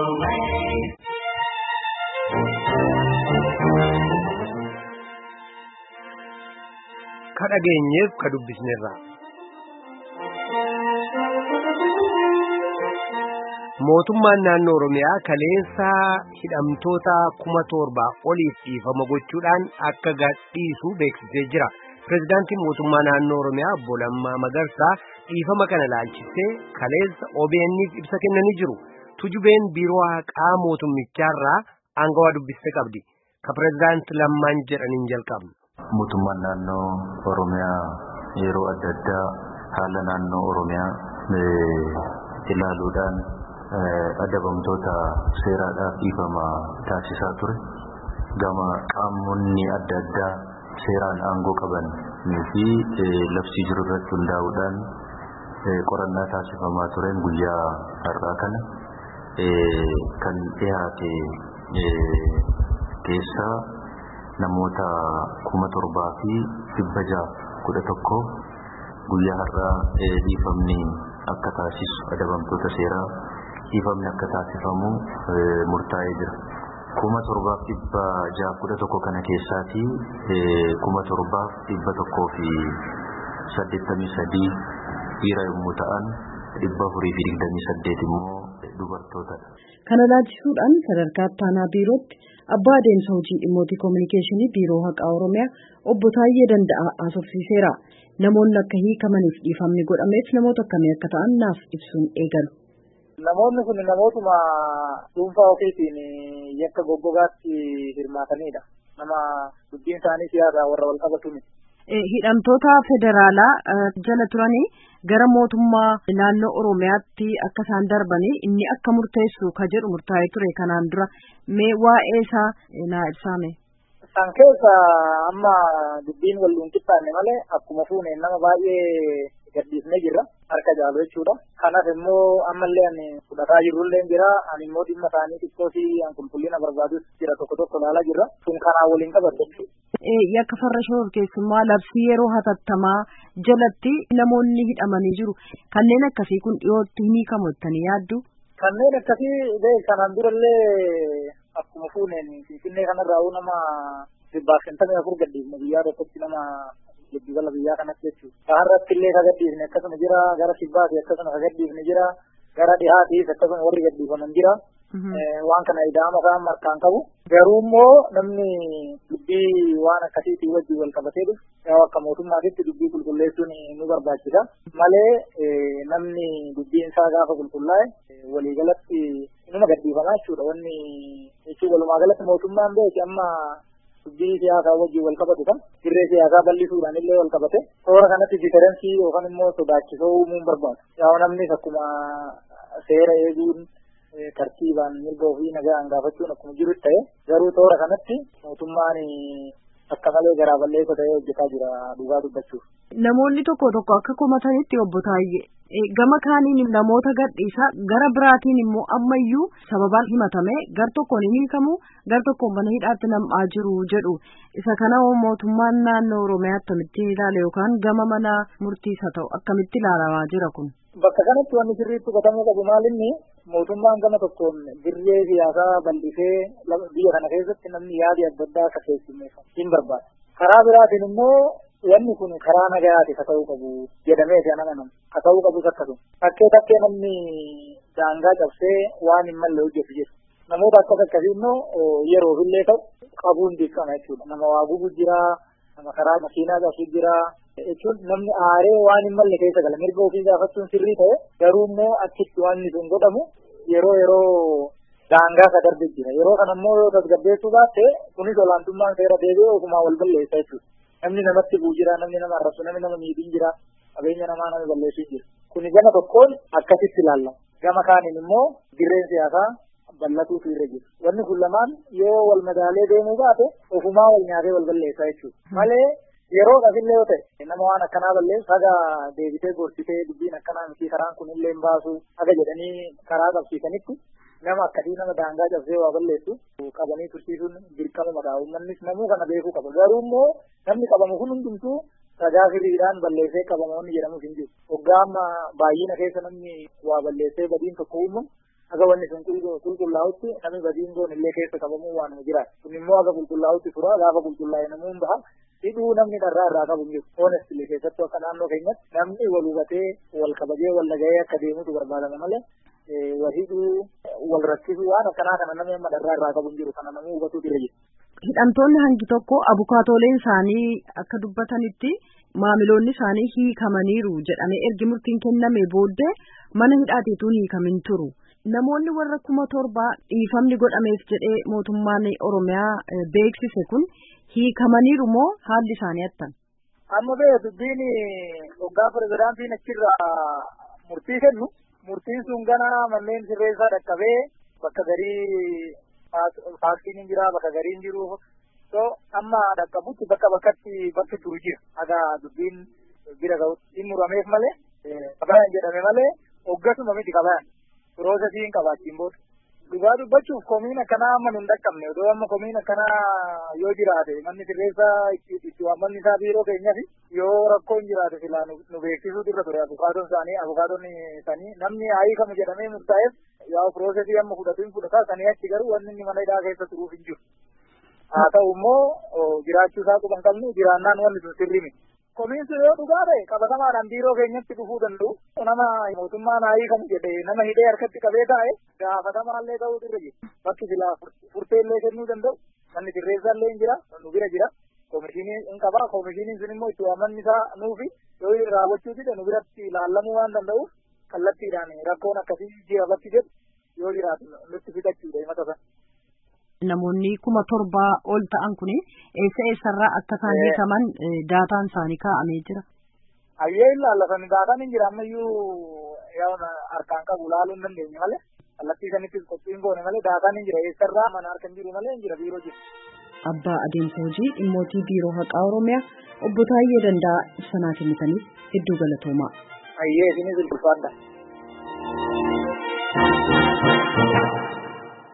kadhageenyeef ka dubbisneerra. Mootummaan naannoo Oromiyaa kaleessa hidhamtoota 7,000 oliif dhiifama gochuudhaan akka gadhiisu beeksisee jira. Pireezidaantiin mootummaa naannoo Oromiyaa Obbo Lammaa Magarsaa dhiifama kana laalchisee kaleessa OBN'if ibsa kennanii jiru. Tujubeen biiroo haqaa mootummichaarraa aangawaa dubbiste qabdi. Ka pireezidaanti Lammaan jedhaniin jalqabna. Mootummaan naannoo Oromiyaa yeroo adda addaa haala naannoo Oromiyaa ilaaluudhaan adabamtoota seeraadhaaf dhiifama taasisaa ture. Gama qaamonni adda addaa seeraan aangoo qaban fi labsii jiru irratti hundaa'uudhaan qorannaa taasifamaa tureen guyyaa har'aa kana kan dhiyaate keessaa namoota 7,611 guyyaa har'aa dhiifamni akka taasisu adabamtoota seeraa dhiifamni akka taasifamu murtaa'ee jira. 7,611 kana keessaati 7,183 dhiira yommuu ta'an 428 immoo dubartootadha. Kana laalchisuudhaan sadarkaa ittaanaa biirootti abbaa adeemsa hojii dhimmoota kominikeeshinii biiroo haqaa Oromiyaa obbo Taayyee Danda'aa haasofsiiseera. Namoonni akka hiikamaniif dhiifamni godhameef namoota akkamii akka ta'an naaf ibsuun eegalu. Namoonni kun namootuma dhuunfaa ofiitiin yakka goggogaatti hirmaatanidha. Nama dubbiin isaanii siyaasa warra wal qabatu miti. Hidhamtoota federaalaa jala turanii gara mootummaa naannoo Oromiyaatti akka isaan darbanii inni akka murteessu ka jedhu murtaa'ee ture kanaan dura mee waa'ee isaa naa ibsaame. Isaan keessa amma dubbiin wal qixxaanne malee akkuma fuune nama baay'ee gadhiifnee jirra harka jaalu jechuudha. Kanaaf immoo ammallee ani fudhataa jirrullee jira. Ani immoo dhimma isaanii xiqqoo fi qulqullina barbaadus jira tokko ilaalaa jirra. Kun kanaan waliin qabatu. Yakka farra shororkeessummaa labsii yeroo hatattamaa jalatti namoonni hidhamanii jiru. Kanneen akkasii kun dhiyootti hin hiikamu jettanii yaaddu? Kanneen akkasii kanaan durallee akkuma fuuneen Finfinnee kanarraa nama 54 gadhiifne biyyaa tokkotti nama giddugala biyyaa kanatti jechuudha. Har'atti illee ka gadhiifne akkasuma jira, gara kibbaati akkasuma ka gadhiifne jira, gara dhihaatiis akkasuma warri gadhiifaman jira. Waan kana ida'ama isaan markaan qabu. Garuu immoo namni dubbii waan akkasiitii wajjin wal qabatee dhufu akka mootummaatitti dubbii qulqulleessuun nu barbaachisa. Malee namni dubbiin isaa gaafa qulqullaa'e waliigalatti inuma gadhiifamaa jechuudha. Wanni jechuun walumaa galatti mootummaan beeki amma dubbii siyaasaa wajjin wal qabatu kan dirree siyaasaa bal'isuudhaan illee wal qabate toora kanatti diferensii yookaan immoo sodaachisoo uumuun barbaadu. Yaa namnis akkuma seera eeguun tartiibaan mirga ofii nagaan gaafachuun akkuma jiru ta'e garuu toora kanatti mootummaan akka malee garaa balleessa ta'ee hojjetaa jira dhugaa dubbachuuf. Namoonni tokko akka komatanitti obbo Taayyee gama kaaniin namoota gadhiisaa gara biraatiin immoo ammayyuu sababaan himatame gar tokkoon hin hiikamu gar tokkoon mana hidhaatti nam'aa jiru jedhu. Isa kana mootummaan naannoo Oromiyaa akkamitti ilaala yookaan gama mana murtiisa ta'u akkamitti ilaalamaa jira kun? Bakka kanatti wanni sirriitti qotamuu qabu maalinni mootummaan gama tokkoon dirree siyaasaa bal'isee biyya kana keessatti namni yaadi adda addaa akka keessummeeffamu hin barbaada. Karaa biraatiin immoo wanni kun karaa nagayaati ka ta'uu qabu jedhamee fi anamanan ka ta'uu qabus akkasuma. Takkee namni daangaa cabsee waan hin malle hojjetu jiru. Namoota akkasii immoo yeroofillee ta'u qabuun dirqama jechuudha. Nama waa gubu jira, nama karaa makiinaa cabsu jira. Jechuun namni aaree waan hin malle keessa gala mirga ofii gaafachuun sirrii ta'e garuu immoo achitti wanni sun godhamu yeroo daangaa ka darbe jira. Yeroo kana immoo yoo tasgabbeessuu baatte kunis olaantummaan seera deebi'ee ofumaa wal balleessa jechuudha. Namni namatti bu'u jira, namni nama arrabsu, namni nama miidhin jira, qabeenya namaa nama balleessu jira. Kuni gama tokkoon akkasitti ilaallama. Gama kaaniin immoo dirreen siyaasaa bal'atuutu irra jira. Wanni kun lamaan yoo wal madaalee deemuu baate ofumaa wal nyaatee wal balleessa jechuudha. Malee yeroo qabillee yoo ta'e nama waan akkanaa balleessu haga deebitee gorsitee dubbiin akkanaa miti karaan kun illee hin baasu haga jedhanii karaa qabsiisanitti nama akkasii nama daangaa cabsee waa balleessu qabanii tursiisuun dirqama mataa uummannis namuu kana beekuu qaba. Garuu immoo namni qabamu kun hundumtuu ragaa firiidhaan balleessee qabamoonni jedhamuuf hin jiru. Waggaa amma baay'ina keessa namni waa balleessee badiin tokko uumamu aga wanni sun qulqullaa'utti namni badiin goon illee keessa qabamuu waan jiraat kun immoo aga qulqullaa'utti tura gaafa qulqullaa'e namuun baha hidhuu namni dharraa qabu jiru honestly keessattuu akka naannoo keenyatti namni wal hubatee wal kabajee wal dhaga'ee akka deemutu barbaadama malee wal hidhuu wal rakkisuu waan akkanaa kana namni amma dharraa qabu jiru kana namuu hubatu dira jiru. Hidhamtoonni hangi tokko abukaatooleen isaanii akka dubbatanitti maamiloonni isaanii hiikamaniiru jedhamee ergi murtiin kenname booddee mana hidhaateetu hiikamin turu. Namoonni warra 7,000 dhiifamni godhameef jedhee mootummaan Oromiyaa beeksise kun hiikamaniiru moo haalli isaanii attam? Amma dubbiin hoggaa pirezidaantiin achirraa murtii kennu murtiin sun gana manneen sirreessaa dhaqqabee bakka garii faaktiin jira bakka garii hin jiru so amma dhaqqabutti bakki turu jira aga dubbiin bira ga'utti murameef malee qabayan jedhame malee hoggasuma miti qabayan piroosesiin qabaachiin booda dhugaa dubbachuuf komiin akkanaa amma nun dhaqqabne odoo amma komiin akkanaa yoo jiraate manni sirreessaa itti waammanni isaa biiroo keenyafi yoo rakkoon jiraate silaa nu beeksisuu dirra ture abukaatoon isaanii namni hiikamu jedhamee murtaa'eef yaa piroosesii amma fudhataa sanii achi garuu wanni inni mana hidhaa keessa turuuf hin jiru. Haa ta'u immoo jiraachuu isaa quban qabnu jiraannaan wanni sun sirrii miti. Komiin sun yoo dhugaa ta'e qabatamaadhaan biiroo keenyatti dhufuu danda'u. Nama mootummaan hiikamu jedhee nama hidhee harkatti qabee taa'e gaafatamaallee ta'uu dirra jiru. Bakki silaa furteellee kennuu danda'u. Manni sirreessaallee hin jira nu bira jira. Komishinii hin qabaa komishiniin sun immoo itti waammanni isaa nuufi yoo raawwachuu dide nu biratti ilaallamuu waan danda'uuf kallattiidhaan rakkoon akkasii jira bakki jedhu yoo jiraatu nutti fixachuudha himata sana. Namoonni 7,000 ol ta'an kuni eessarraa akka isaan hiikaman daataan isaanii kaa'amee jira. Ayyee ilaallatan daataan hin jira ammayyuu harkaan qabu laaluu hin dandeenye malee kallattii sanittis qophiin goone malee daataan hin jira eessarraa mana harka hin jiru malee hin jira biiroo jira. Abbaa Adeemsa Hojii Dhimmootii Biiroo Haqaa Oromiyaa obbo Taayyee Danda'a ibsa kennitaniif hedduu galatoomaa. Ayyee isinis ulfaadha.